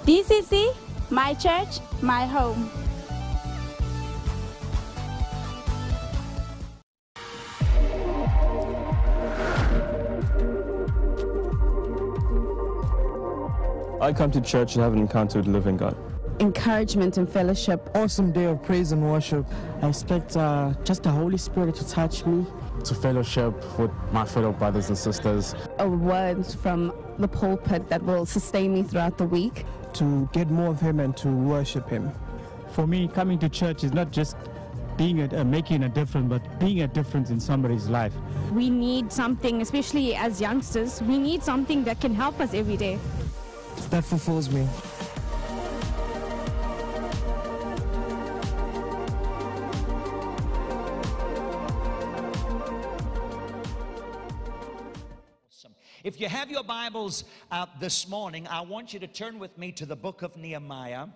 DCC, my church, my home. I come to church and have an encounter with the living God. Encouragement and fellowship. Awesome day of praise and worship. I expect just the Holy Spirit to touch me. To fellowship with my fellow brothers and sisters. A word from the pulpit that will sustain me throughout the week. To get more of Him and to worship Him. For me, coming to church is not just making a difference, but being a difference in somebody's life. We need something, especially as youngsters, we need something that can help us every day. That fulfills me. If you have your Bibles this morning, I want you to turn with me to the book of Nehemiah.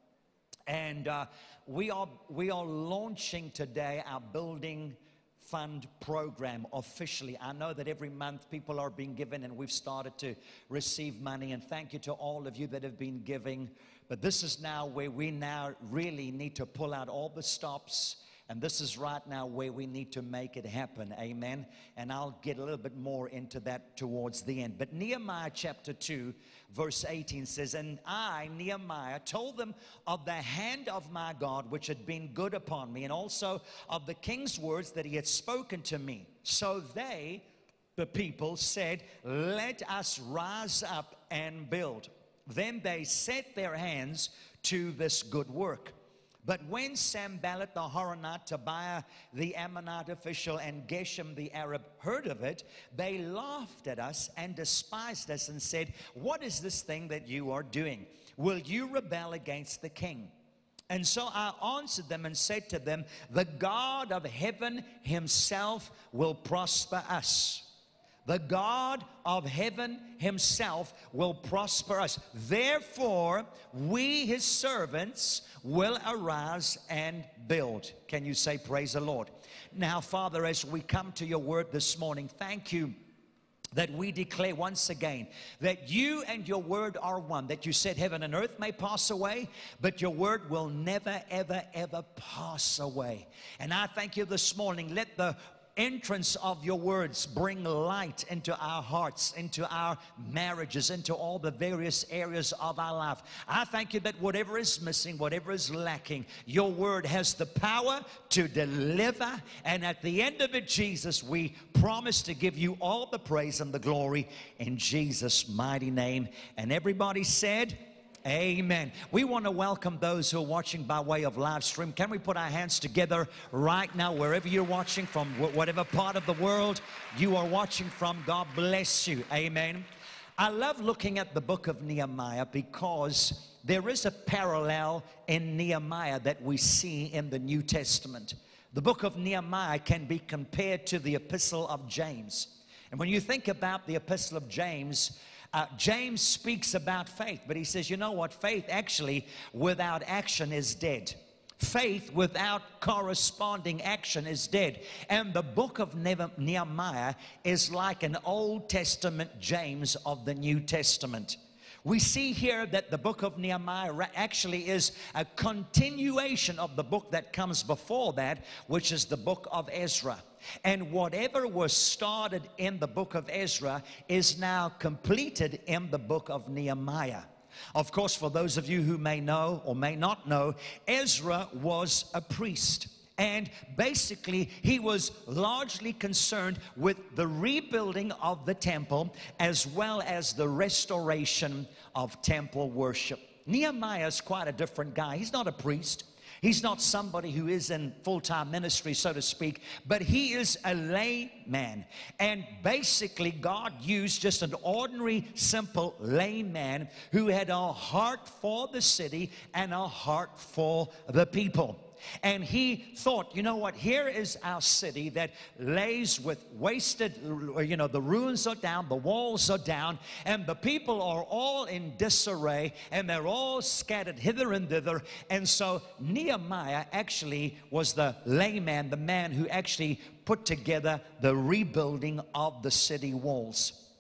And we are launching today our Building Fund program officially. I know that every month people are being given and we've started to receive money. And thank you to all of you that have been giving. But this is now where we now really need to pull out all the stops. And this is right now where we need to make it happen. Amen. And I'll get a little bit more into that towards the end. But Nehemiah chapter 2, verse 18 says, "And I, Nehemiah, told them of the hand of my God, which had been good upon me, and also of the king's words that he had spoken to me. So they, the people, said, let us rise up and build. Then they set their hands to this good work. But when Sanballat the Horonite, Tobiah the Ammonite official, and Geshem the Arab heard of it, they laughed at us and despised us and said, what is this thing that you are doing? Will you rebel against the king? And so I answered them and said to them, the God of heaven himself will prosper us. The God of heaven himself will prosper us. Therefore, we, his servants, will arise and build." Can you say praise the Lord? Now, Father, as we come to your word this morning, thank you that we declare once again that you and your word are one. That you said heaven and earth may pass away, but your word will never, ever, ever pass away. And I thank you this morning. Let the entrance of your words bring light into our hearts, into our marriages, into all the various areas of our life. I thank you that whatever is missing, whatever is lacking, your word has the power to deliver. And at the end of it, Jesus, we promise to give you all the praise and the glory in Jesus' mighty name. And everybody said, amen. We want to welcome those who are watching by way of live stream. Can we put our hands together right now, wherever you're watching from, whatever part of the world you are watching from? God bless you. Amen. I love looking at the book of Nehemiah because there is a parallel in Nehemiah that we see in the New Testament. The book of Nehemiah can be compared to the epistle of James. And when you think about the epistle of James, James speaks about faith, but he says, you know what? Faith actually without action is dead. Faith without corresponding action is dead. And the book of Nehemiah is like an Old Testament James of the New Testament. We see here that the book of Nehemiah actually is a continuation of the book that comes before that, which is the book of Ezra. And whatever was started in the book of Ezra is now completed in the book of Nehemiah. Of course, for those of you who may know or may not know, Ezra was a priest. And basically, he was largely concerned with the rebuilding of the temple as well as the restoration of temple worship. Nehemiah is quite a different guy. He's not a priest. He's not somebody who is in full-time ministry, so to speak, but he is a layman. And basically, God used just an ordinary, simple layman who had a heart for the city and a heart for the people. And he thought, you know what, here is our city that lays with wasted, you know, the ruins are down, the walls are down, and the people are all in disarray, and they're all scattered hither and thither. And so Nehemiah actually was the layman, the man who actually put together the rebuilding of the city walls.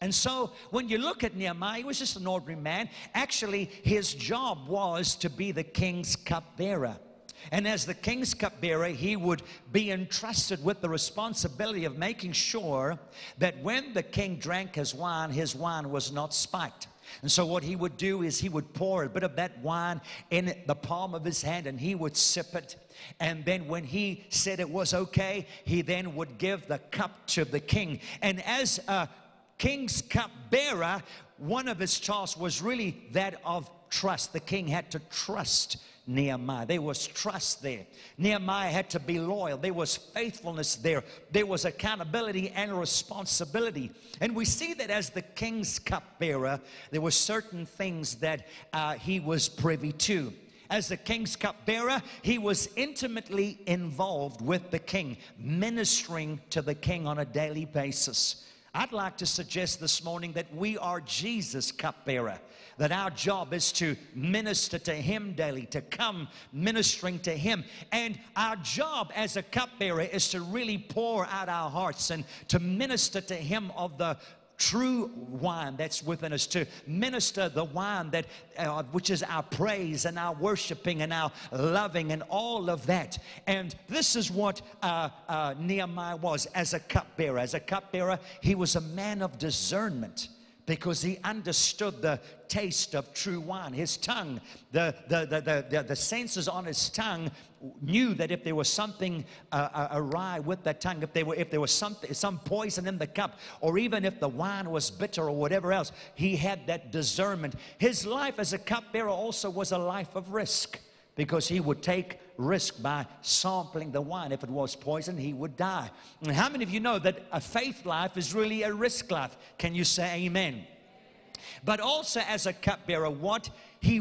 And so when you look at Nehemiah, he was just an ordinary man. Actually, his job was to be the king's cupbearer. And as the king's cupbearer, he would be entrusted with the responsibility of making sure that when the king drank his wine was not spiked. And so what he would do is he would pour a bit of that wine in the palm of his hand, and he would sip it. And then when he said it was okay, he then would give the cup to the king. And as a king's cupbearer, one of his tasks was really that of trust. The king had to trust Nehemiah. There was trust there. Nehemiah had to be loyal. There was faithfulness there. There was accountability and responsibility. And we see that as the king's cupbearer, there were certain things that he was privy to. As the king's cupbearer, he was intimately involved with the king, ministering to the king on a daily basis. I'd like to suggest this morning that we are Jesus' cupbearer, that our job is to minister to him daily, to come ministering to him. And our job as a cupbearer is to really pour out our hearts and to minister to him of the true wine that's within us, to minister the wine that which is our praise and our worshiping and our loving and all of that. And this is what Nehemiah was as a cupbearer. As a cupbearer, he was a man of discernment, because he understood the taste of true wine. His tongue, the senses on his tongue knew that if there was something awry with the tongue, if there was some poison in the cup, or even if the wine was bitter or whatever else, he had that discernment. His life as a cupbearer also was a life of risk, because he would take risk by sampling the wine. If it was poison, he would die. And how many of you know that a faith life is really a risk life? Can you say amen? But also as a cupbearer, what he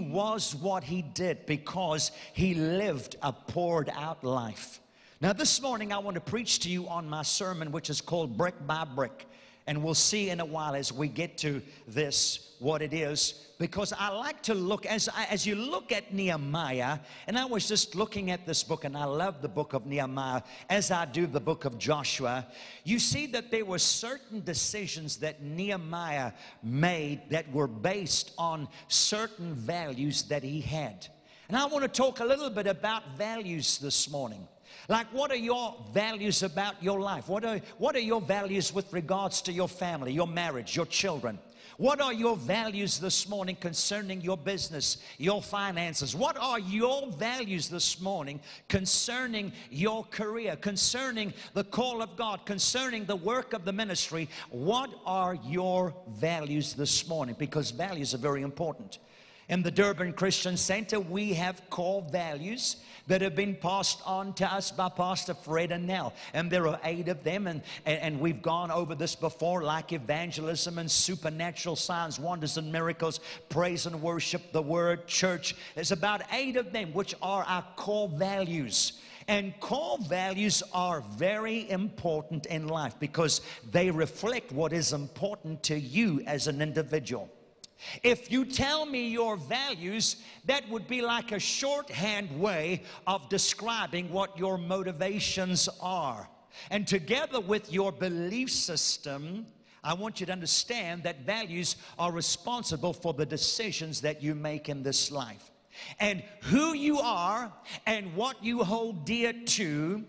did, because he lived a poured out life. Now this morning I want to preach to you on my sermon, which is called Brick by Brick. And we'll see in a while as we get to this what it is, because I like to look, as you look at Nehemiah, and I was just looking at this book, and I love the book of Nehemiah as I do the book of Joshua. You see that there were certain decisions that Nehemiah made that were based on certain values that he had. And I want to talk a little bit about values this morning. Like, what are your values about your life? What are your values with regards to your family, your marriage, your children? What are your values this morning concerning your business, your finances? What are your values this morning concerning your career, concerning the call of God, concerning the work of the ministry? What are your values this morning? Because values are very important. In the Durban Christian Center, we have core values that have been passed on to us by Pastor Fred and Nell. And there are 8 of them, and we've gone over this before, like evangelism and supernatural signs, wonders and miracles, praise and worship, the word, church. There's about 8 of them, which are our core values. And core values are very important in life, because they reflect what is important to you as an individual. If you tell me your values, that would be like a shorthand way of describing what your motivations are. And together with your belief system, I want you to understand that values are responsible for the decisions that you make in this life. And who you are and what you hold dear to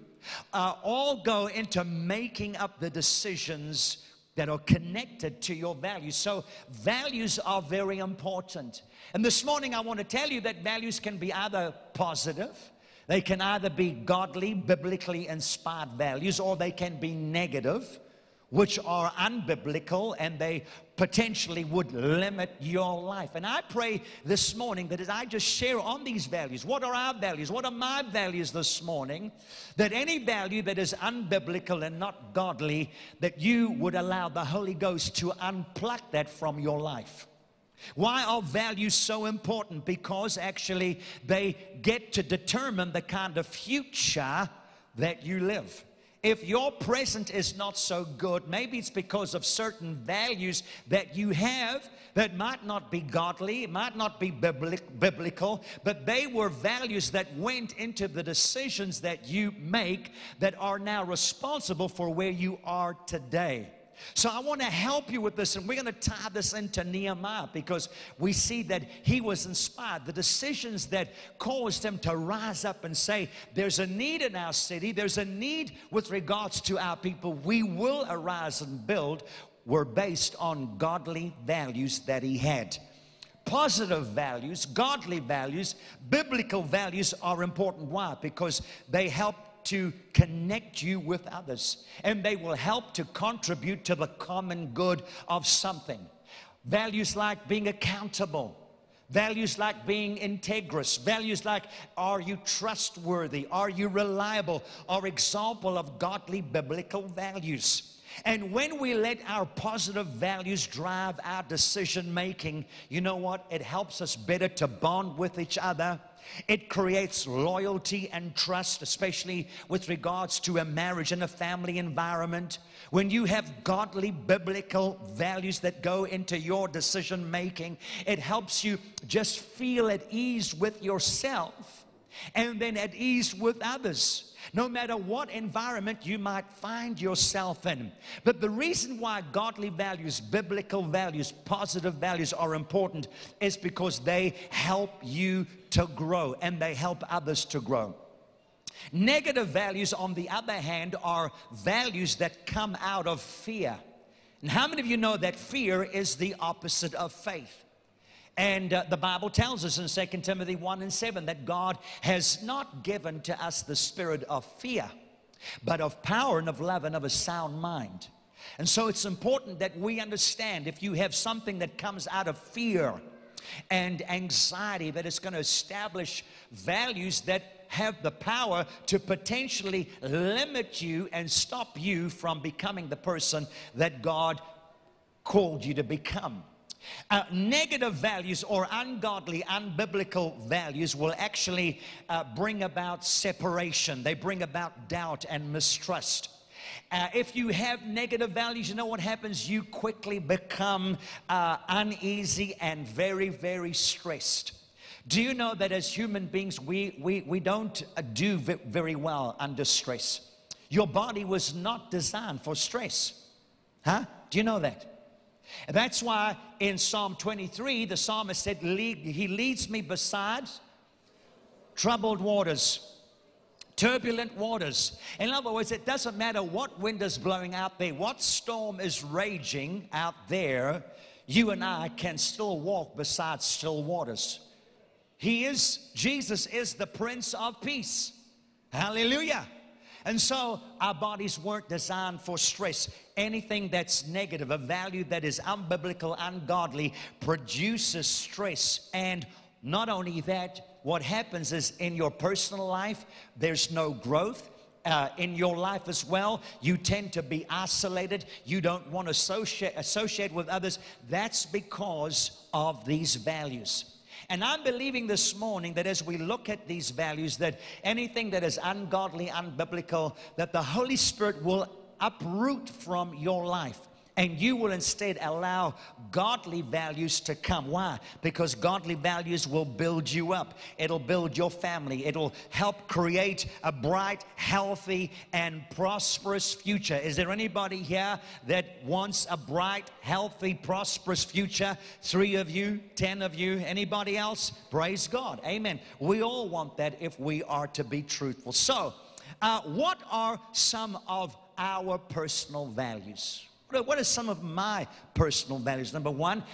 all go into making up the decisions that are connected to your values. So values are very important. And this morning I want to tell you that values can be either positive, they can either be godly, biblically inspired values, or they can be negative, which are unbiblical, and they potentially would limit your life. And I pray this morning that as I just share on these values, what are our values, what are my values this morning, that any value that is unbiblical and not godly, that you would allow the Holy Ghost to unplug that from your life. Why are values so important? Because actually they get to determine the kind of future that you live. If your present is not so good, maybe it's because of certain values that you have that might not be godly, might not be biblical, but they were values that went into the decisions that you make that are now responsible for where you are today. So I want to help you with this, and we're going to tie this into Nehemiah because we see that he was inspired. The decisions that caused him to rise up and say, there's a need in our city, there's a need with regards to our people, we will arise and build, were based on godly values that he had. Positive values, godly values, biblical values are important. Why? Because they help to connect you with others, and they will help to contribute to the common good of something. Values like being accountable, values like being integrous, values like, are you trustworthy, are you reliable, are example of godly biblical values. And when we let our positive values drive our decision making, you know what? It helps us better to bond with each other. It creates loyalty and trust, especially with regards to a marriage and a family environment. When you have godly biblical values that go into your decision making, it helps you just feel at ease with yourself and then at ease with others, no matter what environment you might find yourself in. But the reason why godly values, biblical values, positive values are important is because they help you to grow and they help others to grow. Negative values, on the other hand, are values that come out of fear. And how many of you know that fear is the opposite of faith? And the Bible tells us in 2 Timothy 1:7 that God has not given to us the spirit of fear, but of power and of love and of a sound mind. And so it's important that we understand, if you have something that comes out of fear and anxiety, that it's going to establish values that have the power to potentially limit you and stop you from becoming the person that God called you to become. Negative values or ungodly, unbiblical values will actually bring about separation. They bring about doubt and mistrust. If you have negative values, you know what happens? You quickly become uneasy and very, very stressed. Do you know that as human beings, we don't do very well under stress? Your body was not designed for stress. Huh? Do you know that? That's why in Psalm 23, the psalmist said, he leads me beside troubled waters, turbulent waters. In other words, it doesn't matter what wind is blowing out there, what storm is raging out there, you and I can still walk beside still waters. Jesus is the Prince of Peace. Hallelujah. And so our bodies weren't designed for stress. Anything that's negative, a value that is unbiblical, ungodly, produces stress. And not only that, what happens is in your personal life, there's no growth. In your life as well, you tend to be isolated. You don't want to associate with others. That's because of these values. And I'm believing this morning that as we look at these values, that anything that is ungodly, unbiblical, that the Holy Spirit will uproot from your life. And you will instead allow godly values to come. Why? Because godly values will build you up. It'll build your family. It'll help create a bright, healthy, and prosperous future. Is there anybody here that wants a bright, healthy, prosperous future? 3 of you, 10 of you, anybody else? Praise God. Amen. We all want that if we are to be truthful. So, what are some of our personal values? What are some of my personal values? Number one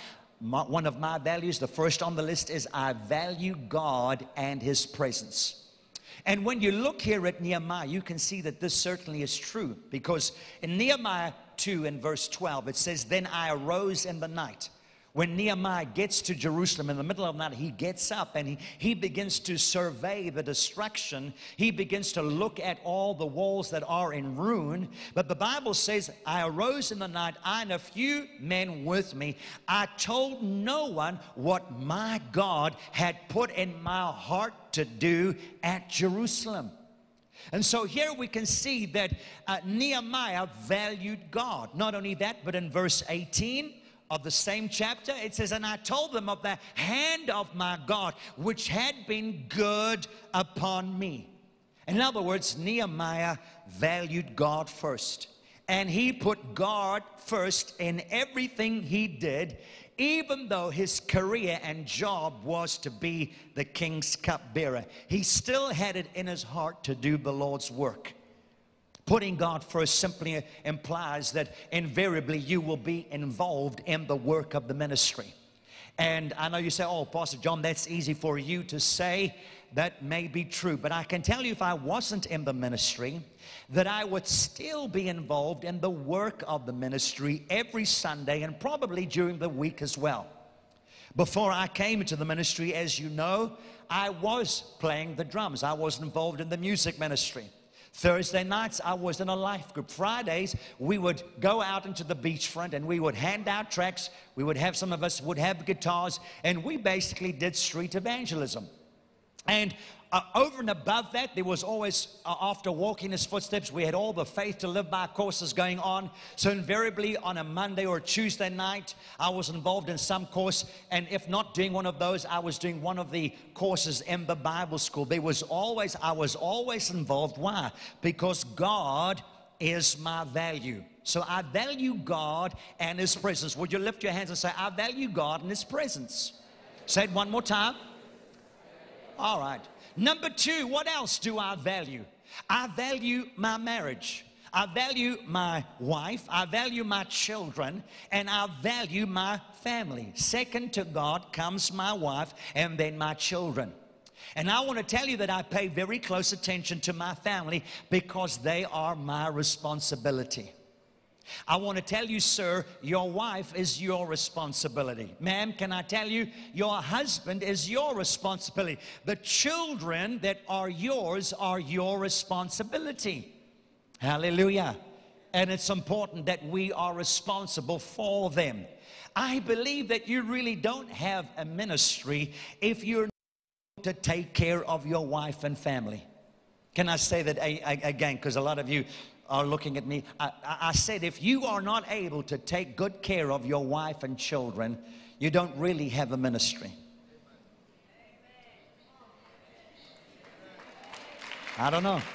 of my values, the first on the list, is I value God and His presence. And when you look here at Nehemiah, you can see that this certainly is true. Because in Nehemiah 2 and verse 12, it says, "Then I arose in the night." When Nehemiah gets to Jerusalem in the middle of the night, he gets up and he begins to survey the destruction. He begins to look at all the walls that are in ruin. But the Bible says, I arose in the night, I and a few men with me. I told no one what my God had put in my heart to do at Jerusalem. And so here we can see that Nehemiah valued God. Not only that, but in verse 18 of the same chapter, it says, "And I told them of the hand of my God, which had been good upon me." In other words, Nehemiah valued God first. and he put God first in everything he did, even though his career and job was to be the king's cupbearer. He still had it in his heart to do the Lord's work. Putting God first simply implies that invariably you will be involved in the work of the ministry. And I know you say, oh, Pastor John, that's easy for you to say. That may be true. But I can tell you, if I wasn't in the ministry, that I would still be involved in the work of the ministry every Sunday and probably during the week as well. Before I came into the ministry, as you know, I was playing the drums. I was involved in the music ministry. Thursday nights, I was in a life group. Fridays, we would go out into the beachfront and we would hand out tracts. We would have, some of us would have guitars, and we basically did street evangelism. And over and above that, there was always, after walking his footsteps, we had all the Faith to Live By courses going on. So invariably on a Monday or a Tuesday night, I was involved in some course. And if not doing one of those, I was doing one of the courses in the Bible school. I was always involved. Why? Because God is my value. So I value God and His presence. Would you lift your hands and say, I value God and His presence? Say it one more time. All right. Number two, what else do I value? I value my marriage. I value my wife. I value my children. And I value my family. Second to God comes my wife and then my children. And I want to tell you that I pay very close attention to my family because they are my responsibility. I want to tell you, sir, your wife is your responsibility. Ma'am, can I tell you, your husband is your responsibility. The children that are your responsibility. Hallelujah. And it's important that we are responsible for them. I believe that you really don't have a ministry if you're not to take care of your wife and family. Can I say that again? Because a lot of you are looking at me. I said, if you are not able to take good care of your wife and children, you don't really have a ministry. I don't know.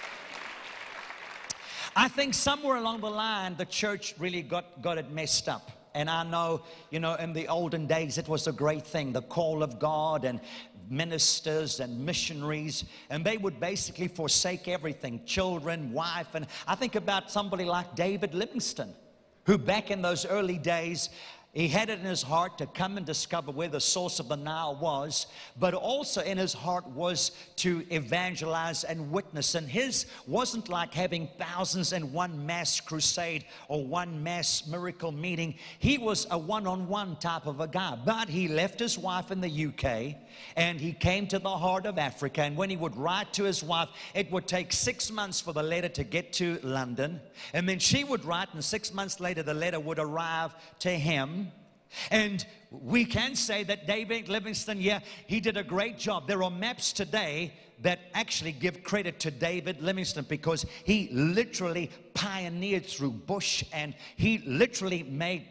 I think somewhere along the line, the church really got it messed up. And I know, you know, in the olden days, it was a great thing, the call of God and ministers and missionaries, and they would basically forsake everything, children, wife. And I think about somebody like David Livingstone, who back in those early days, he had it in his heart to come and discover where the source of the Nile was, but also in his heart was to evangelize and witness. And his wasn't like having thousands in one mass crusade or one mass miracle meeting. He was a one-on-one type of a guy. But he left his wife in the UK and he came to the heart of Africa. And when he would write to his wife, it would take 6 months for the letter to get to London. And then she would write, and 6 months later the letter would arrive to him. And we can say that David Livingstone, yeah, he did a great job. There are maps today that actually give credit to David Livingstone because he literally pioneered through bush, and he literally made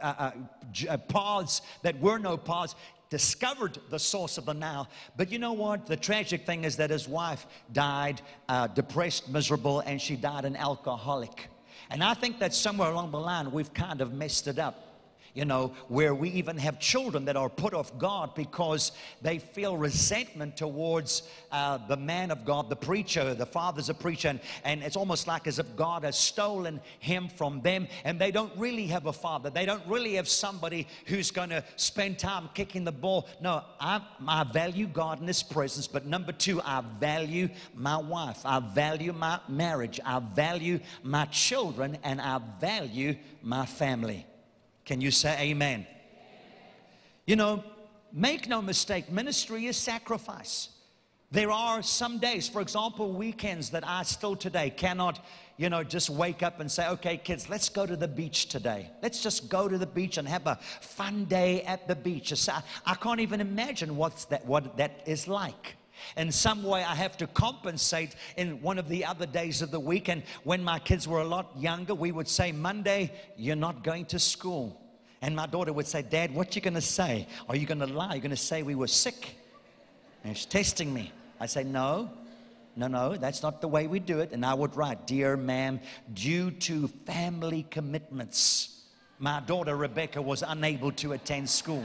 paths that were no paths, discovered the source of the Nile. But you know what? The tragic thing is that his wife died depressed, miserable, and she died an alcoholic. And I think that somewhere along the line we've kind of messed it up. You know, where we even have children that are put off God because they feel resentment towards the man of God, the preacher. The father's a preacher, and it's almost like as if God has stolen him from them, and they don't really have a father. They don't really have somebody who's going to spend time kicking the ball. No, I value God in His presence, but number two, I value my wife. I value my marriage. I value my children, and I value my family. Can you say amen? You know, make no mistake, ministry is sacrifice. There are some days, for example, weekends that I still today cannot, you know, just wake up and say, okay, kids, let's go to the beach today. Let's just go to the beach and have a fun day at the beach. I can't even imagine what that is like. In some way, I have to compensate in one of the other days of the week. And when my kids were a lot younger, we would say, Monday, you're not going to school. And my daughter would say, Dad, what you going to say? Are you going to lie? You're going to say we were sick? And she's testing me. I say, no, no, that's not the way we do it. And I would write, dear ma'am, due to family commitments, my daughter Rebecca was unable to attend school.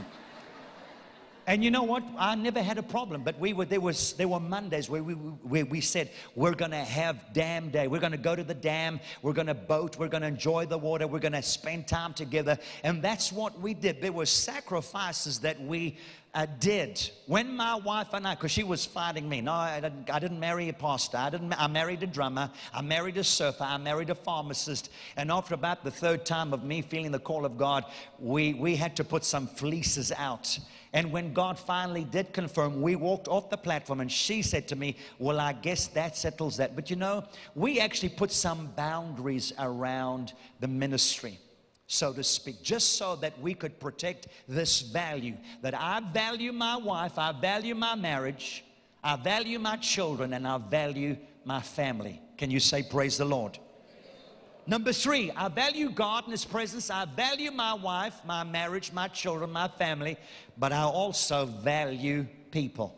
And you know what? I never had a problem, but there were Mondays where we said, we're going to have dam day. We're going to go to the dam. We're going to boat. We're going to enjoy the water. We're going to spend time together. And that's what we did. There were sacrifices that we did. When my wife and I, because she was fighting me. No, I didn't marry a pastor. I married a drummer. I married a surfer. I married a pharmacist. And after about the third time of me feeling the call of God, we had to put some fleeces out. And when God finally did confirm, we walked off the platform and she said to me, well, I guess that settles that. But you know, we actually put some boundaries around the ministry, so to speak, just so that we could protect this value, that I value my wife, I value my marriage, I value my children, and I value my family. Can you say praise the Lord? Number 3, I value God and His presence. I value my wife, my marriage, my children, my family, but I also value people.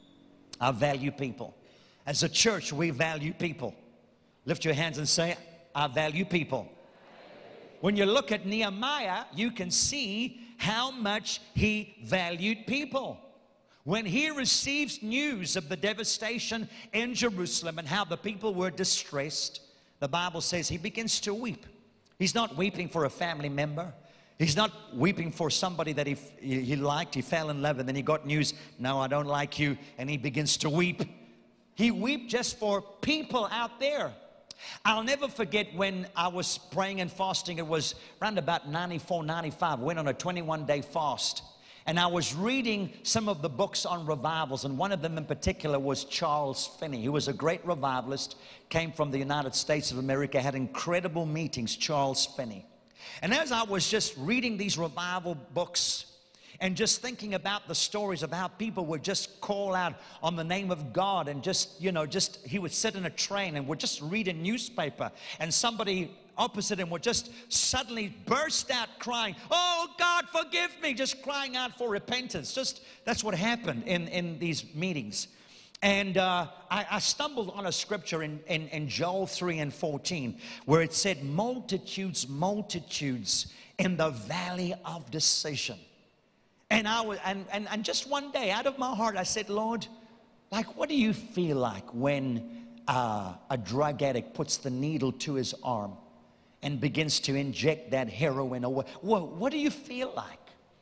I value people. As a church, we value people. Lift your hands and say, I value people. When you look at Nehemiah, you can see how much he valued people. When he receives news of the devastation in Jerusalem and how the people were distressed, the Bible says he begins to weep. He's not weeping for a family member. He's not weeping for somebody that he liked, he fell in love, and then he got news, no, I don't like you, and he begins to weep. He wept just for people out there. I'll never forget when I was praying and fasting. It was around about 94, 95. I went on a 21-day fast. And I was reading some of the books on revivals, and one of them in particular was Charles Finney. He was a great revivalist, came from the United States of America, had incredible meetings, Charles Finney. And as I was just reading these revival books and just thinking about the stories of how people would just call out on the name of God, and just, you know, he would sit in a train and would just read a newspaper, and somebody opposite him would just suddenly burst out crying, oh God, forgive me, just crying out for repentance. Just, that's what happened in these meetings. And I stumbled on a scripture in Joel 3:14 where it said, multitudes, multitudes in the valley of decision. And and just one day, out of my heart, I said, Lord, like, what do you feel like when a drug addict puts the needle to his arm and begins to inject that heroin away? What do you feel like?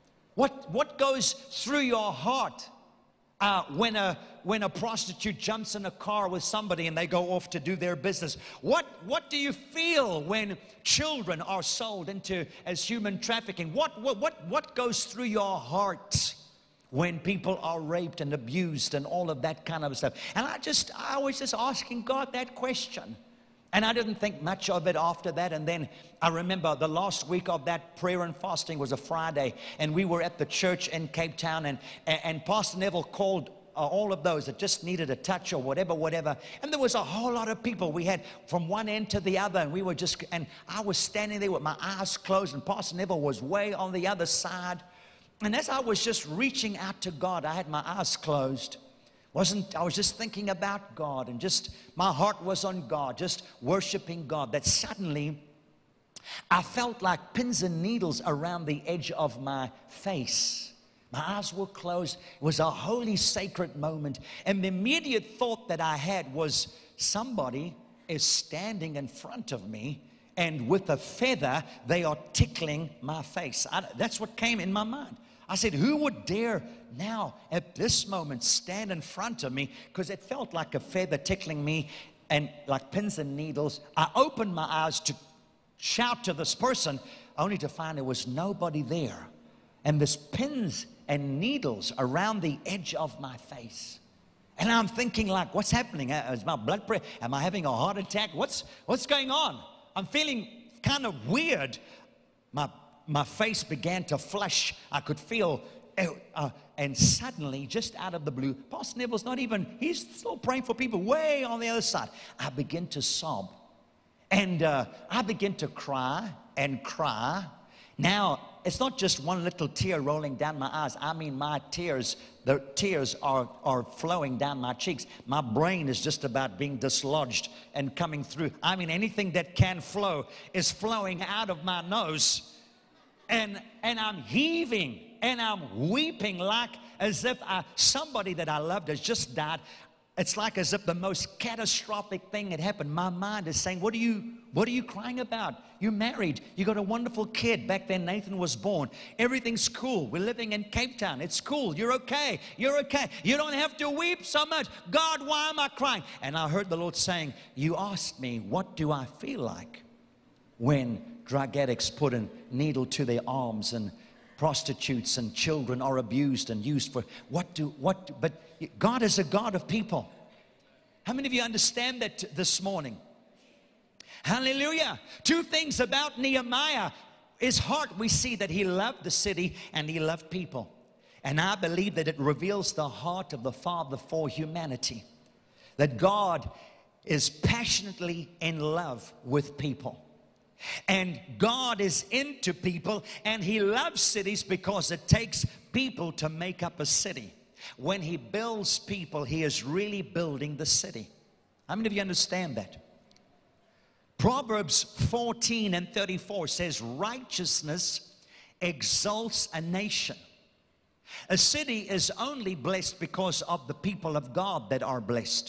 What goes through your heart when a prostitute jumps in a car with somebody and they go off to do their business? What do you feel when children are sold into as human trafficking? What goes through your heart when people are raped and abused and all of that kind of stuff? And I was just asking God that question. And I didn't think much of it after that. And then I remember the last week of that prayer and fasting was a Friday, and we were at the church in Cape Town, and Pastor Neville called all of those that just needed a touch or whatever. And there was a whole lot of people. We had from one end to the other, and we were just, and I was standing there with my eyes closed, and Pastor Neville was way on the other side. And as I was just reaching out to God, I had my eyes closed. I was just thinking about God, and just my heart was on God, just worshiping God, that suddenly I felt like pins and needles around the edge of my face. My eyes were closed. It was a holy, sacred moment. And the immediate thought that I had was, somebody is standing in front of me, and with a feather, they are tickling my face. That's what came in my mind. I said, who would dare now at this moment stand in front of me? Because it felt like a feather tickling me and like pins and needles. I opened my eyes to shout to this person, only to find there was nobody there. And there's pins and needles around the edge of my face. And I'm thinking, like, what's happening? Is my blood pressure? Am I having a heart attack? What's going on? I'm feeling kind of weird. My face began to flush. I could feel, and suddenly, just out of the blue, Pastor Neville's not even, he's still praying for people way on the other side. I begin to sob. And I begin to cry and cry. Now, it's not just one little tear rolling down my eyes. I mean, my tears, the tears are flowing down my cheeks. My brain is just about being dislodged and coming through. I mean, anything that can flow is flowing out of my nose. And I'm heaving and I'm weeping like as if somebody that I loved has just died. It's like as if the most catastrophic thing had happened. My mind is saying, what are you crying about? You're married. You got a wonderful kid. Back then Nathan was born. Everything's cool. We're living in Cape Town. It's cool. You're okay. You're okay. You don't have to weep so much. God, why am I crying? And I heard the Lord saying, you asked me, what do I feel like when drug addicts put a needle to their arms and prostitutes and children are abused and used for but God is a God of people. How many of you understand that this morning? Hallelujah. Two things about Nehemiah. His heart, we see that he loved the city and he loved people. And I believe that it reveals the heart of the Father for humanity. That God is passionately in love with people. And God is into people, and He loves cities because it takes people to make up a city. When He builds people, He is really building the city. How many of you understand that? Proverbs 14:34 says, righteousness exalts a nation. A city is only blessed because of the people of God that are blessed.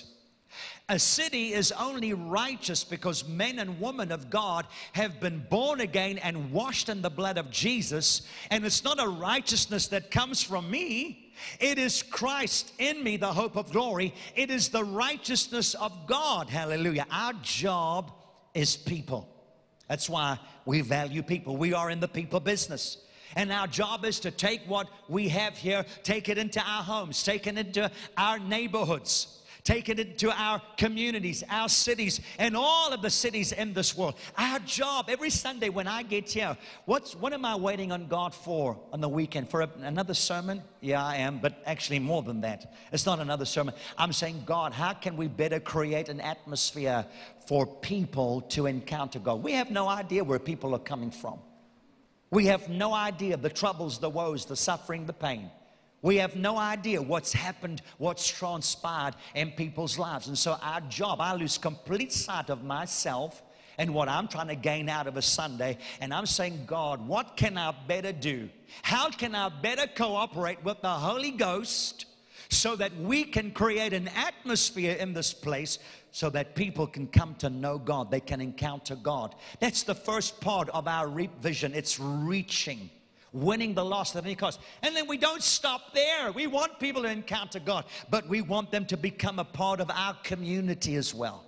A city is only righteous because men and women of God have been born again and washed in the blood of Jesus. And it's not a righteousness that comes from me. It is Christ in me, the hope of glory. It is the righteousness of God. Hallelujah. Our job is people. That's why we value people. We are in the people business. And our job is to take what we have here, take it into our homes, take it into our neighborhoods. Take it into our communities, our cities, and all of the cities in this world. Our job, every Sunday when I get here, what am I waiting on God for on the weekend? For another sermon? Yeah, I am, but actually more than that. It's not another sermon. I'm saying, God, how can we better create an atmosphere for people to encounter God? We have no idea where people are coming from. We have no idea the troubles, the woes, the suffering, the pain. We have no idea what's happened, what's transpired in people's lives. And so our job, I lose complete sight of myself and what I'm trying to gain out of a Sunday. And I'm saying, God, what can I better do? How can I better cooperate with the Holy Ghost so that we can create an atmosphere in this place so that people can come to know God, they can encounter God. That's the first part of our REAP vision. It's reaching. Winning the lost at any cost. And then we don't stop there. We want people to encounter God, but we want them to become a part of our community as well.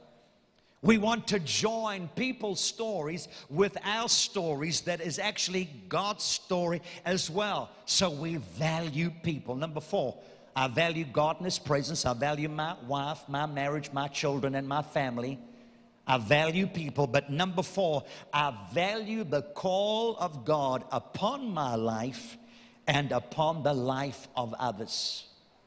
We want to join people's stories with our stories that is actually God's story as well. So we value people. Number 4, I value God and His presence. I value my wife, my marriage, my children, and my family. I value people, but number 4, I value the call of God upon my life and upon the life of others.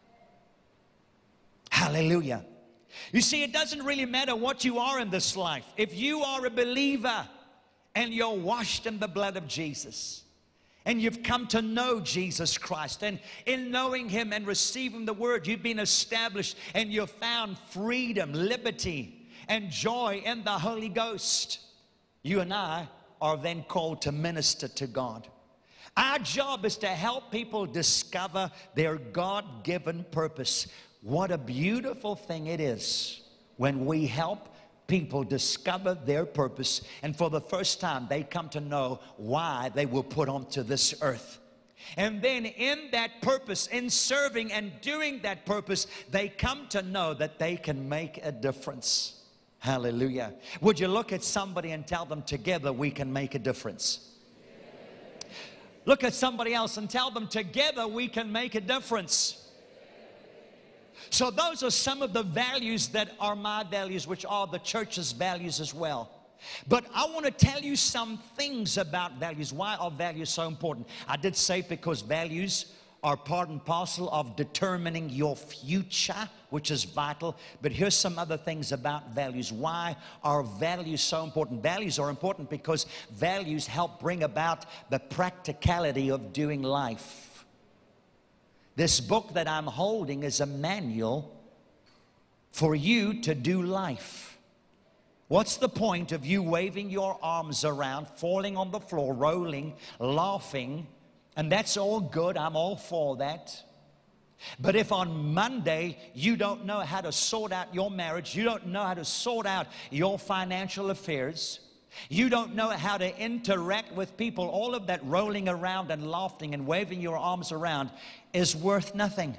Hallelujah. You see, it doesn't really matter what you are in this life. If you are a believer and you're washed in the blood of Jesus, and you've come to know Jesus Christ, and in knowing Him and receiving the Word, you've been established and you've found freedom, liberty, and joy in the Holy Ghost. You and I are then called to minister to God. Our job is to help people discover their God-given purpose. What a beautiful thing it is when we help people discover their purpose, and for the first time they come to know why they were put onto this earth. And then in that purpose, in serving and doing that purpose, they come to know that they can make a difference. Hallelujah. Would you look at somebody and tell them, together we can make a difference? Look at somebody else and tell them, together we can make a difference. So those are some of the values that are my values, which are the church's values as well. But I want to tell you some things about values. Why are values so important? I did say because values are part and parcel of determining your future, which is vital. But here's some other things about values. Why are values so important? Values are important because values help bring about the practicality of doing life. This book that I'm holding is a manual for you to do life. What's the point of you waving your arms around, falling on the floor, rolling, laughing? And that's all good. I'm all for that. But if on Monday you don't know how to sort out your marriage, you don't know how to sort out your financial affairs, you don't know how to interact with people, all of that rolling around and laughing and waving your arms around is worth nothing.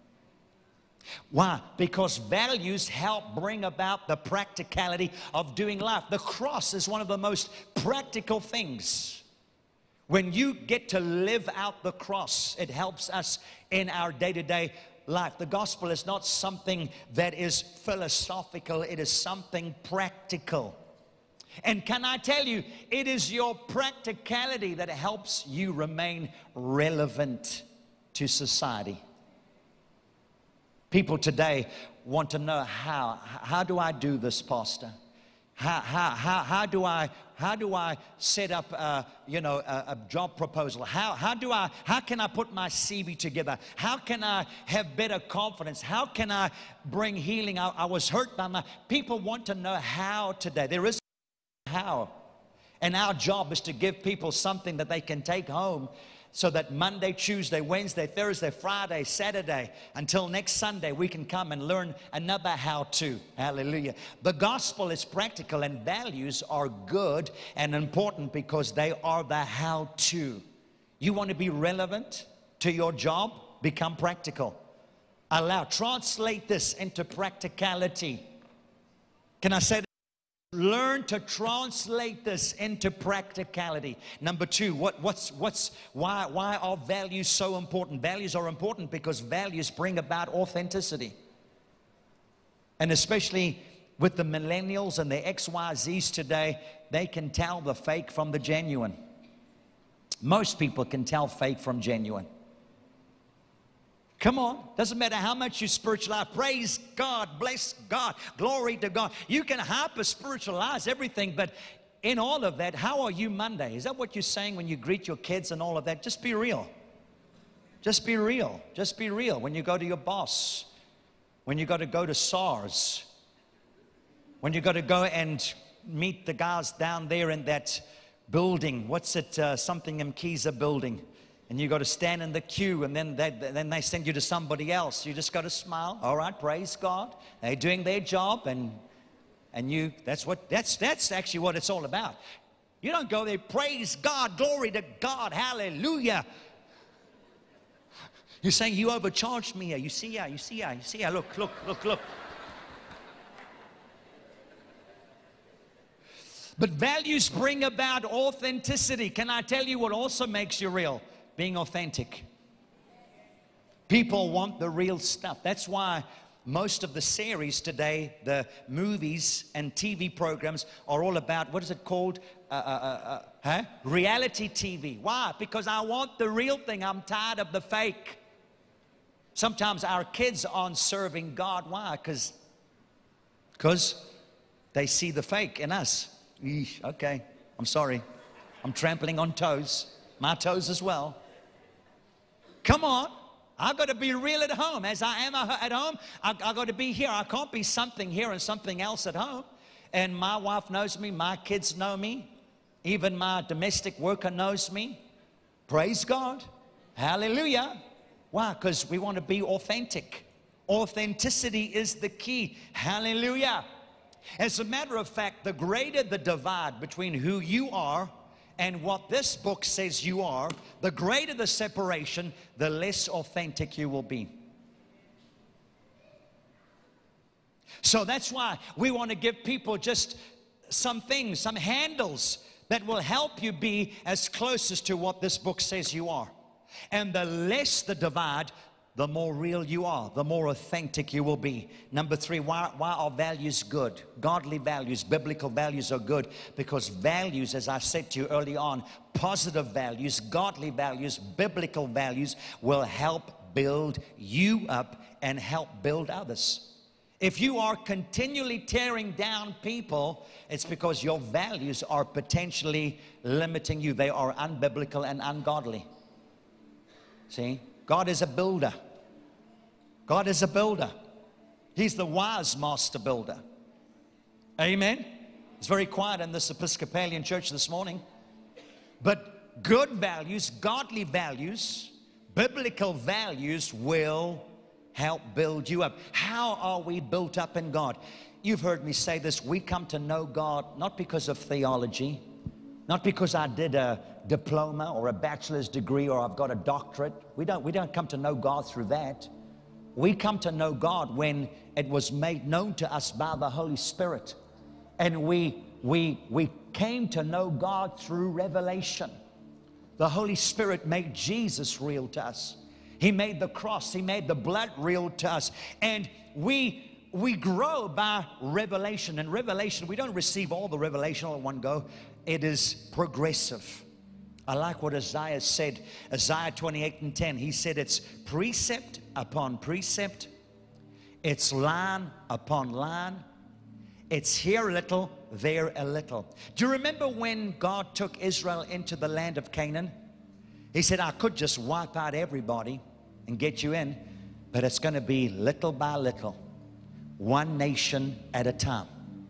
Why? Because values help bring about the practicality of doing life. The cross is one of the most practical things. When you get to live out the cross, it helps us in our day-to-day life. The gospel is not something that is philosophical. It is something practical. And can I tell you, it is your practicality that helps you remain relevant to society. People today want to know how do I do this, Pastor? How do I set up a job proposal? How can I put my CV together? How can I have better confidence? How can I bring healing? I was hurt by people want to know how today. There is how. And our job is to give people something that they can take home so that Monday, Tuesday, Wednesday, Thursday, Friday, Saturday, until next Sunday, we can come and learn another how-to. Hallelujah. The gospel is practical, and values are good and important because they are the how-to. You want to be relevant to your job? Become practical. Translate this into practicality. Can I say that? Learn to translate this into practicality. Number two, why are values so important? Values are important because values bring about authenticity. And especially with the millennials and the XYZs today, they can tell the fake from the genuine. Most people can tell fake from genuine. Come on, doesn't matter how much you spiritualize. Praise God, bless God, glory to God. You can hyper-spiritualize everything, but in all of that, how are you Monday? Is that what you're saying when you greet your kids and all of that? Just be real. Just be real. Just be real. When you go to your boss, when you got to go to SARS, when you got to go and meet the guys down there in that building. What's it? Something Mkiza building. And you got to stand in the queue, and then they send you to somebody else. You just got to smile. All right, praise God. They're doing their job, and you. That's actually what it's all about. You don't go there. Praise God, glory to God, hallelujah. You're saying you overcharged me here. You see ya. You see ya. You see ya. Look. But values bring about authenticity. Can I tell you what also makes you real? Being authentic. People want the real stuff. That's why most of the series today, the movies and TV programs are all about, what is it called? Reality TV. Why? Because I want the real thing. I'm tired of the fake. Sometimes our kids aren't serving God. Why? Because they see the fake in us. Eesh, okay, I'm sorry. I'm trampling on toes. My toes as well. Come on. I've got to be real at home. As I am at home, I've got to be here. I can't be something here and something else at home. And my wife knows me. My kids know me. Even my domestic worker knows me. Praise God. Hallelujah. Why? Because we want to be authentic. Authenticity is the key. Hallelujah. As a matter of fact, the greater the divide between who you are and what this book says you are, the greater the separation, the less authentic you will be. So that's why we want to give people just some things, some handles that will help you be as close as to what this book says you are. And the less the divide, the more real you are, the more authentic you will be. Number three, why are values good? Godly values, biblical values are good because values, as I said to you early on, positive values, godly values, biblical values will help build you up and help build others. If you are continually tearing down people, it's because your values are potentially limiting you. They are unbiblical and ungodly. See? God is a builder. God is a builder. He's the wise master builder. Amen? It's very quiet in this Episcopalian church this morning. But good values, godly values, biblical values will help build you up. How are we built up in God? You've heard me say this. We come to know God not because of theology, not because I did a diploma or a bachelor's degree or I've got a doctorate. We don't come to know God through that. We come to know God when it was made known to us by the Holy Spirit. And we came to know God through revelation. The Holy Spirit made Jesus real to us. He made the cross, He made the blood real to us. And we grow by revelation. And revelation, we don't receive all the revelation all at one go. It is progressive. I like what Isaiah said, Isaiah 28:10. He said it's precept upon precept. It's line upon line. It's here a little, there a little. Do you remember when God took Israel into the land of Canaan? He said, I could just wipe out everybody and get you in, but it's going to be little by little, one nation at a time.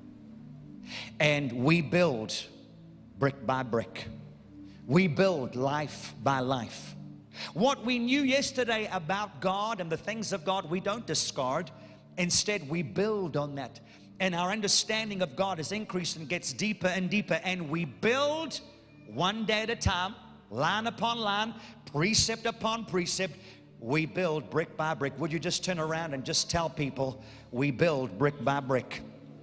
And we build brick by brick. We build life by life. What we knew yesterday about God and the things of God, we don't discard. Instead, we build on that. And our understanding of God is increased and gets deeper and deeper. And we build one day at a time, line upon line, precept upon precept. We build brick by brick. Would you just turn around and just tell people, we build brick by brick?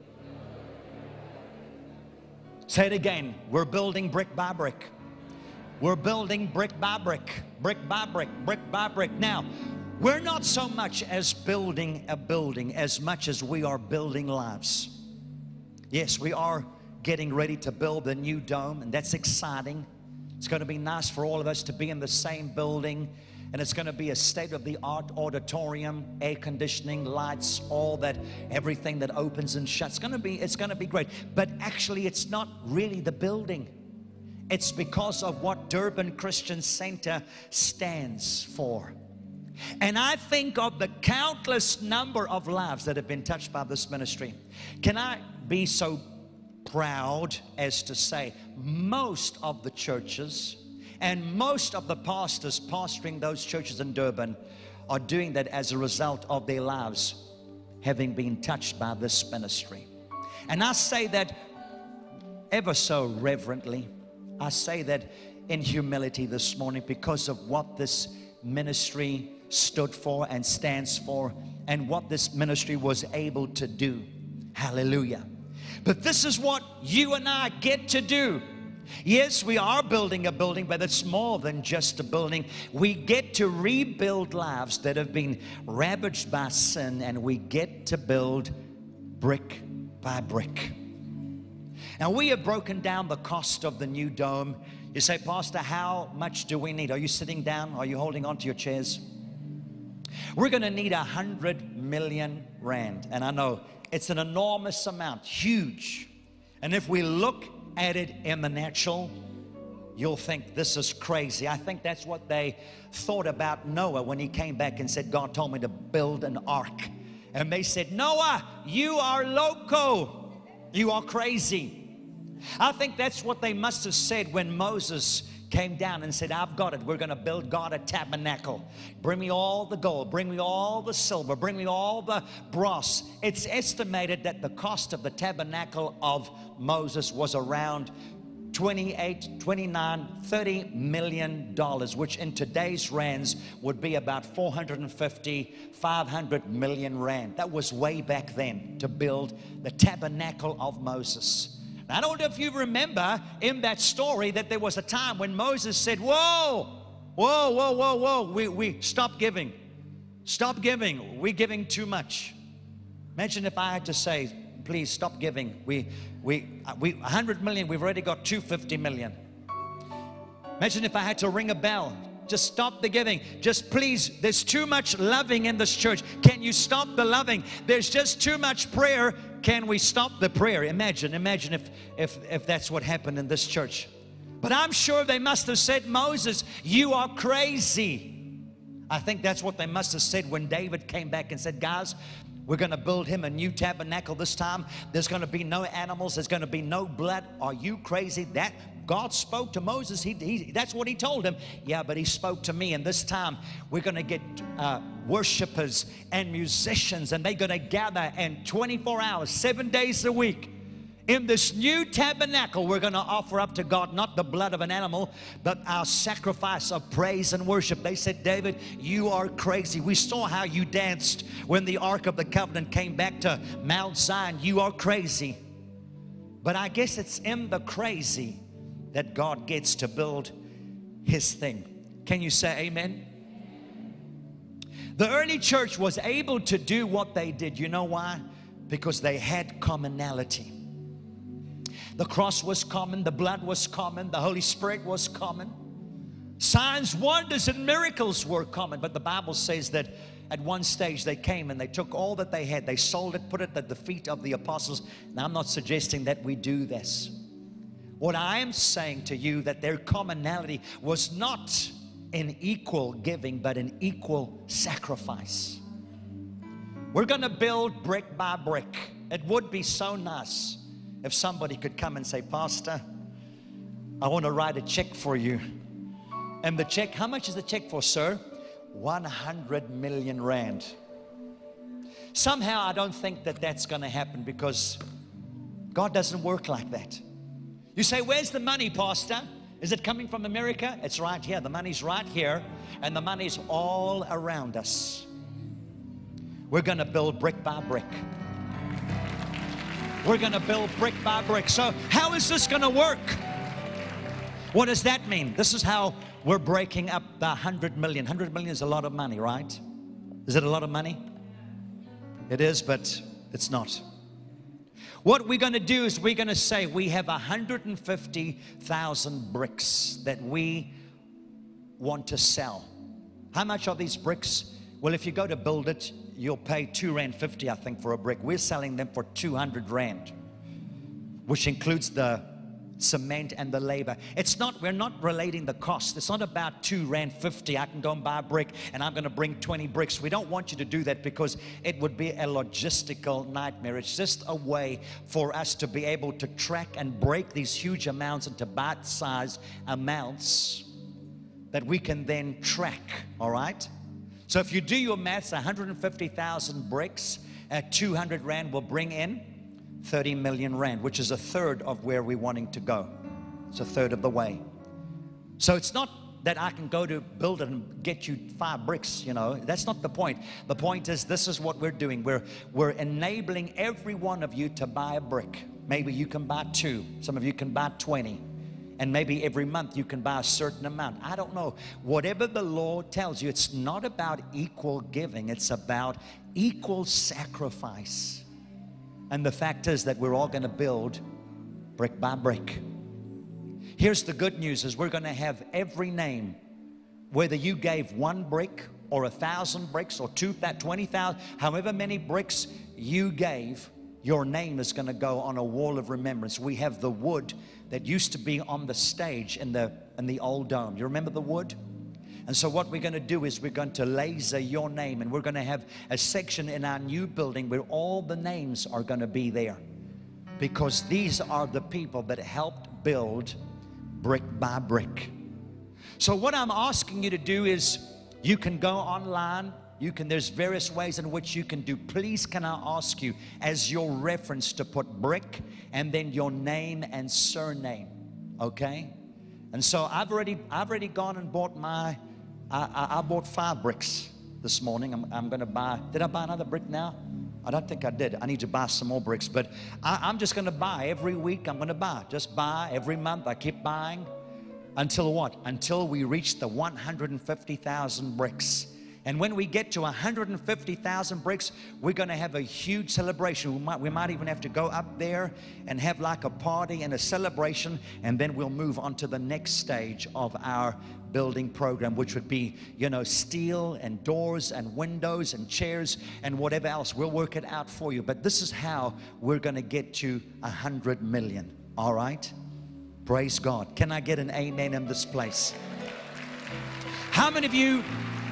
Say it again. We're building brick by brick. We're building brick by brick, brick by brick, brick by brick. Now, we're not so much as building a building as much as we are building lives. Yes, we are getting ready to build a new dome, and that's exciting. It's going to be nice for all of us to be in the same building, and it's going to be a state-of-the-art auditorium, air conditioning, lights, all that, everything that opens and shuts. It's going to be great. But actually, it's not really the building. It's because of what Durban Christian Center stands for. And I think of the countless number of lives that have been touched by this ministry. Can I be so proud as to say most of the churches and most of the pastors pastoring those churches in Durban are doing that as a result of their lives having been touched by this ministry. And I say that ever so reverently. I say that in humility this morning because of what this ministry stood for and stands for and what this ministry was able to do. Hallelujah. But this is what you and I get to do. Yes, we are building a building, but it's more than just a building. We get to rebuild lives that have been ravaged by sin, and we get to build brick by brick. Now, we have broken down the cost of the new dome. You say, Pastor, how much do we need? Are you sitting down? Are you holding on to your chairs? We're going to need 100 million rand. And I know it's an enormous amount, huge. And if we look at it in the natural, you'll think this is crazy. I think that's what they thought about Noah when he came back and said, God told me to build an ark. And they said, Noah, you are loco. You are crazy. I think that's what they must have said when Moses came down and said, I've got it. We're going to build God a tabernacle. Bring me all the gold. Bring me all the silver. Bring me all the brass. It's estimated that the cost of the tabernacle of Moses was around $28, $29, $30 million, which in today's rands would be about 450, 500 million rand. That was way back then to build the tabernacle of Moses. I don't know if you remember in that story that there was a time when Moses said, whoa, whoa, whoa, whoa, whoa, we stop giving. Stop giving. We're giving too much. Imagine if I had to say, please stop giving. We 100 million, we've already got 250 million. Imagine if I had to ring a bell. Just stop the giving. Just please, there's too much loving in this church. Can you stop the loving? There's just too much prayer. Can we stop the prayer? Imagine if that's what happened in this church. But I'm sure they must have said, Moses, you are crazy. I think that's what they must have said when David came back and said, guys, we're going to build him a new tabernacle this time. There's going to be no animals. There's going to be no blood. Are you crazy? That God spoke to Moses. That's what he told him. Yeah, but he spoke to me. And this time we're going to get worshipers and musicians. And they're going to gather in 24 hours, 7 days a week. In this new tabernacle, we're going to offer up to God not the blood of an animal, but our sacrifice of praise and worship. They said, David, you are crazy. We saw how you danced when the Ark of the Covenant came back to Mount Zion. You are crazy. But I guess it's in the crazy that God gets to build His thing. Can you say amen? The early church was able to do what they did. You know why? Because they had commonality. The cross was common, the blood was common, the Holy Spirit was common. Signs, wonders, and miracles were common. But the Bible says that at one stage they came and they took all that they had, they sold it, put it at the feet of the apostles. Now I'm not suggesting that we do this. What I am saying to you, that their commonality was not in equal giving, but in equal sacrifice. We're going to build brick by brick. It would be so nice if somebody could come and say, Pastor, I want to write a check for you. And the check, how much is the check for, sir? 100 million rand. Somehow I don't think that that's going to happen, because God doesn't work like that. You say, where's the money, Pastor? Is it coming from America? It's right here. The money's right here, and the money's all around us. We're going to build brick by brick. We're going to build brick by brick. So how is this going to work? What does that mean? This is how we're breaking up the 100 million. 100 million is a lot of money, right? Is it a lot of money? It is, but it's not. What we're going to do is we're going to say we have 150,000 bricks that we want to sell. How much are these bricks? Well, if you go to build it, you'll pay 2.50 rand, I think, for a brick. We're selling them for 200 rand, which includes the cement and the labor. We're not relating the cost. It's not about 2.50 rand. I can go and buy a brick and I'm going to bring 20 bricks. We don't want you to do that, because it would be a logistical nightmare. It's just a way for us to be able to track and break these huge amounts into bite-sized amounts that we can then track, all right? So if you do your maths, 150,000 bricks at 200 rand will bring in 30 million rand, which is a third of where we're wanting to go. It's a third of the way. So it's not that I can go to build it and get you 5 bricks, you know. That's not the point. The point is, this is what we're doing. We're enabling every one of you to buy a brick. Maybe you can buy 2. Some of you can buy 20. And maybe every month you can buy a certain amount. I don't know. Whatever the Lord tells you, it's not about equal giving. It's about equal sacrifice. And the fact is that we're all going to build brick by brick. Here's the good news, is we're going to have every name, whether you gave 1 brick or 1,000 bricks or 20,000, however many bricks you gave, your name is going to go on a wall of remembrance. We have the wood that used to be on the stage in the old dome. You remember the wood? And so what we're going to do is we're going to laser your name, and we're going to have a section in our new building where all the names are going to be there, because these are the people that helped build brick by brick. So what I'm asking you to do is, you can go online. There's various ways in which you can do. Please, can I ask you, as your reference, to put brick and then your name and surname, okay? And so I've already gone and bought I bought 5 bricks this morning. I'm going to buy. Did I buy another brick now? I don't think I did. I need to buy some more bricks, but I'm just going to buy every week. I'm going to buy. Just buy every month. I keep buying until what? Until we reach the 150,000 bricks. And when we get to 150,000 bricks, we're going to have a huge celebration. We might even have to go up there and have like a party and a celebration, and then we'll move on to the next stage of our building program, which would be, you know, steel and doors and windows and chairs and whatever else. We'll work it out for you. But this is how we're going to get to 100 million. All right? Praise God. Can I get an amen in this place? How many of you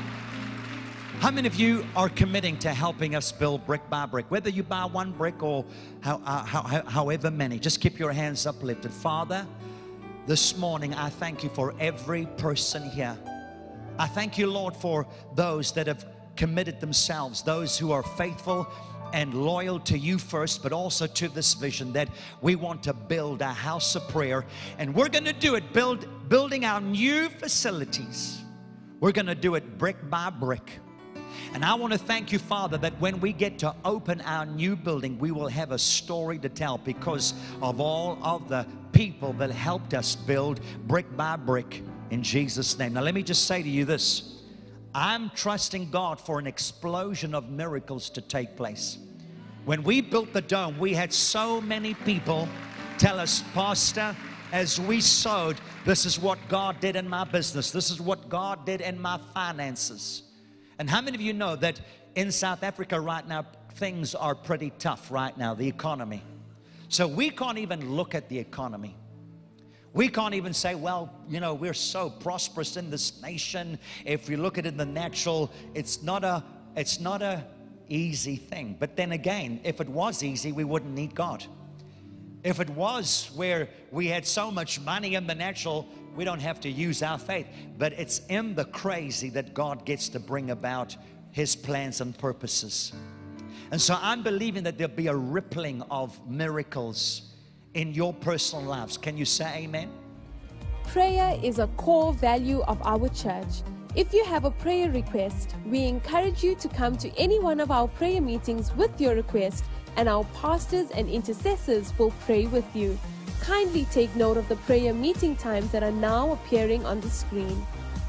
are committing to helping us build brick by brick? Whether you buy one brick or however many, just keep your hands uplifted. Father, this morning I thank you for every person here. I thank you, Lord, for those that have committed themselves, those who are faithful and loyal to you first, but also to this vision that we want to build a house of prayer. And we're going to do it building our new facilities. We're going to do it brick by brick. And I want to thank you, Father, that when we get to open our new building, we will have a story to tell because of all of the people that helped us build brick by brick in Jesus' name. Now, let me just say to you this. I'm trusting God for an explosion of miracles to take place. When we built the dome, we had so many people tell us, Pastor, as we sowed, this is what God did in my business. This is what God did in my finances. And how many of you know that in South Africa right now, things are pretty tough right now, the economy. So we can't even look at the economy. We can't even say, well, you know, we're so prosperous in this nation. If you look at it in the natural, it's not a easy thing. But then again, if it was easy, we wouldn't need God. If it was where we had so much money in the natural, we don't have to use our faith. But it's in the crazy that God gets to bring about His plans and purposes. And so I'm believing that there'll be a rippling of miracles in your personal lives. Can you say amen? Prayer is a core value of our church. If you have a prayer request, we encourage you to come to any one of our prayer meetings with your request, and our pastors and intercessors will pray with you. Kindly take note of the prayer meeting times that are now appearing on the screen.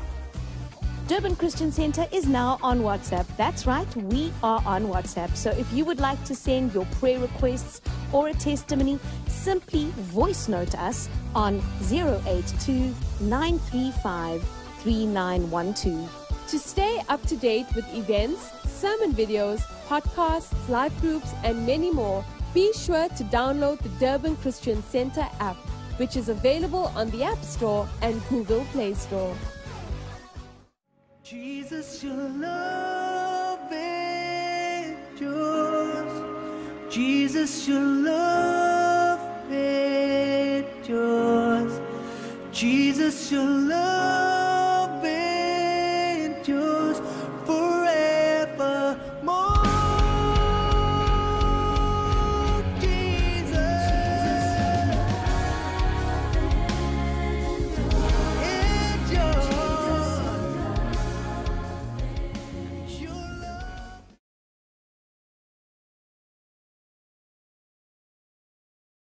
Durban Christian Center is now on WhatsApp. That's right, we are on WhatsApp. So if you would like to send your prayer requests or a testimony, simply voice note us on 082-935-3912. To stay up to date with events, sermon videos, podcasts, live groups, and many more, be sure to download the Durban Christian Center app, which is available on the App Store and Google Play Store. Jesus, your love endures. Jesus, your love endures. Jesus, your love